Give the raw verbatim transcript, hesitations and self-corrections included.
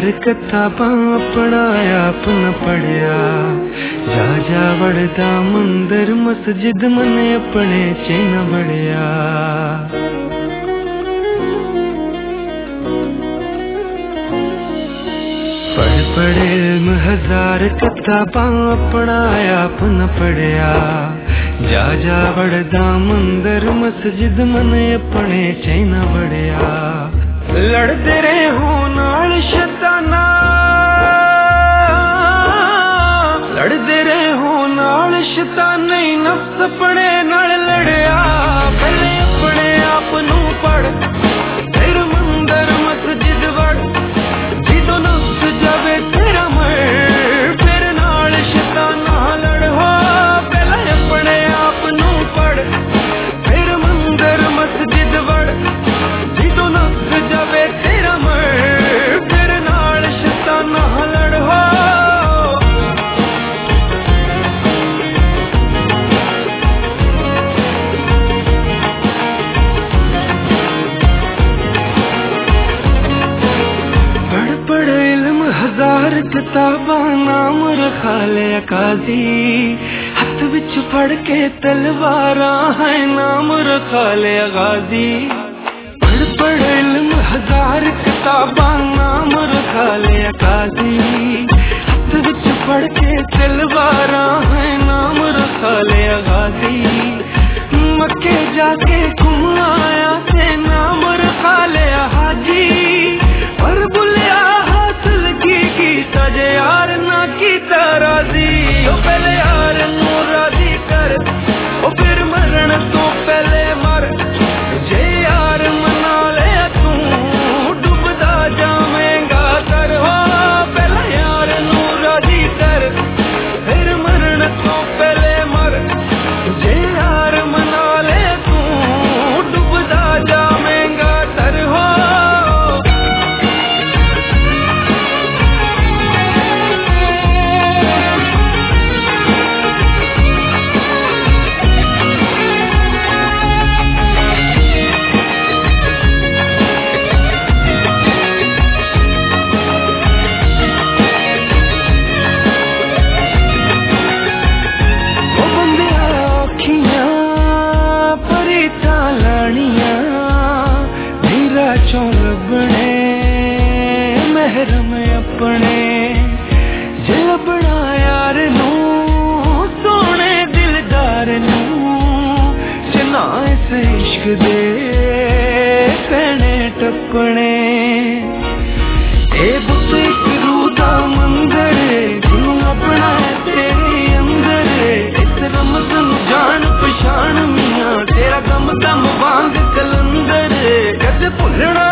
किताबां अपना आप न पढ़िया, जा जा वड़दा मंदिर मस्जिद मन अपने च न बड़िया। पढ़ पढ़े इल्म हजार किताबां अपना आप न पढ़िया, जा जा वड़दा मंदिर मस्जिद मन अपने च न बड़िया। लड़ते रहे हो नाल शैताना, लड़ते रहे हो नाल शैताने, नफ्स अपने नाल लड़िया। पहले अपने आप नू पढ़, फिर मंदिर मस्जिद वड़, जिदो नफ्स जावे तेरा मर, फिर नाल शैताना लड़ हो। पहले अपने आप नू पढ़, फिर मंदिर मस्जिद वड़, जिदो नफ्स जावे तेरा मर, फिर नाल शैताना लड़ हो। पढ़ पढ़ इल्म हजार किताबां नाम रखा लिया काजी, हथ विच फड़ के तलवारा है नाम रखा लिया गाजी। पढ़ पढ़ इल्म हजार किताबां नाम रखा लिया काजी, हथ विच फड़ के तलवारा है नाम रखा लिया गाजी। मक्के जाके घूम आया ते नाम रखा लिया हाजी, पर बुलिया हासिल की कीता जे यार ना कीता राजी। ओ पहले यार नू राजी कर, ओ फिर मरण तो पहले मर, जे यार मना ले तू डूबदा जावेंगा तर हो। पहले यार नू राजी कर, फिर मरण तो पहले मर, जे यार मना ले तू डूबदा जावेंगा तर हो। महरम अपने जिल बना यार नू, सोने दिलदार नू, जना इस इश्क दे पैने टपने। ए बुत एक रूह दा मंदिर, जिनू अपना तेरे अंदर, इस रमज़न जान पछाण मियां, तेरा गम दम वांग कलंदर, कद भुलना